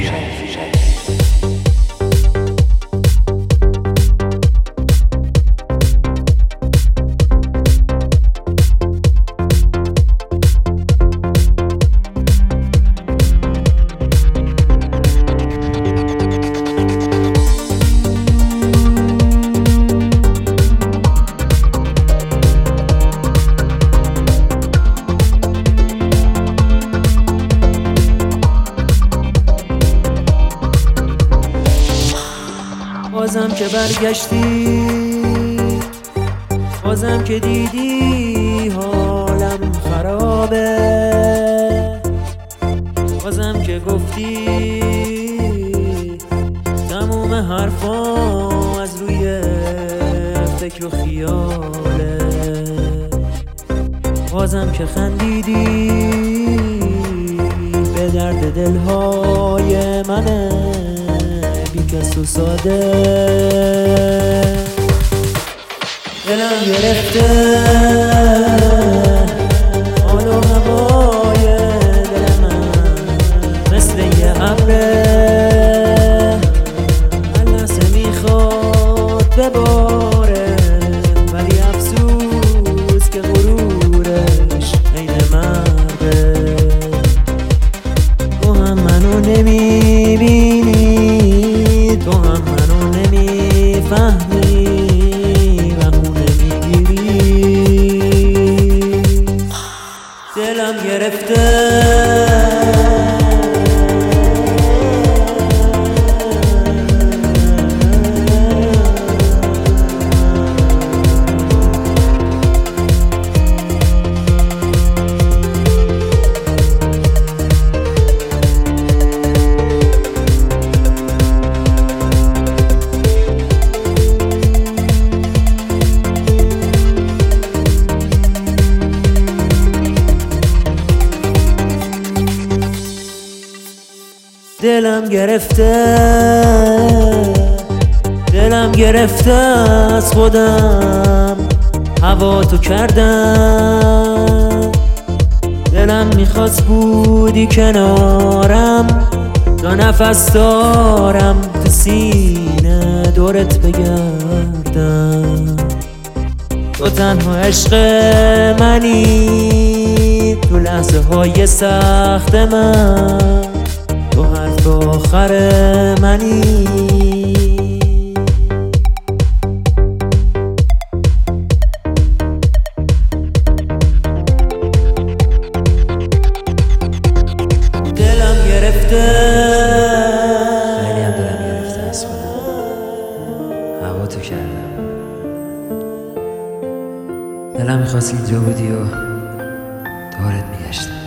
بازم که برگشتی، بازم که دیدی حالم خرابه، بازم که گفتی تموم حرفام از روی فکر و خیاله، بازم که خندیدی به درد دلهای منه بیکس و ساده. دلم گرفته حال و هوای دل من مثل یه ابره، هر لحظه میخواد بباره، ولی افسوس که غرورش عین مرده. تو هم منو نمیبینی، تو هم منو نمیفهمی، بهونه میگیری. دلم گرفته دلم گرفته، دلم گرفته از خودم هوا تو کردم. دلم میخواست بودی کنارم تا نفس دارم تو سینه دورت بگردم. تو تنها عشق منی تو لحظه های سخت من، تو حرف آخر منی. دلم گرفته، خیلی هم دلم گرفته از خودم هوا تو کردم. دلم میخواست اینجا بودی و دورت میگشتم.